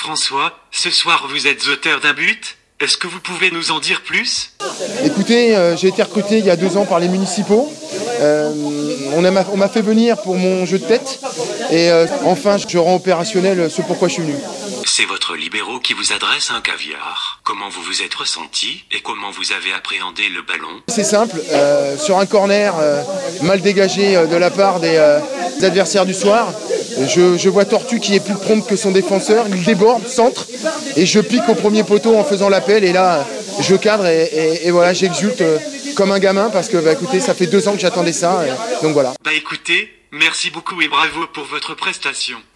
François, ce soir vous êtes auteur d'un but. Est-ce que vous pouvez nous en dire plus? Écoutez, j'ai été recruté il y a 2 ans par les municipaux. On m'a fait venir pour mon jeu de tête. Et enfin, je rends opérationnel ce pourquoi je suis venu. C'est votre libéraux qui vous adresse un caviar. Comment vous vous êtes ressenti et comment vous avez appréhendé le ballon? C'est simple, sur un corner mal dégagé de la part des adversaires du soir, je vois Tortue qui est plus prompt que son défenseur, il déborde, centre, et je pique au premier poteau en faisant l'appel, et là je cadre et voilà, j'exulte comme un gamin parce que écoutez, ça fait 2 ans que j'attendais ça, donc voilà. Écoutez, merci beaucoup et bravo pour votre prestation.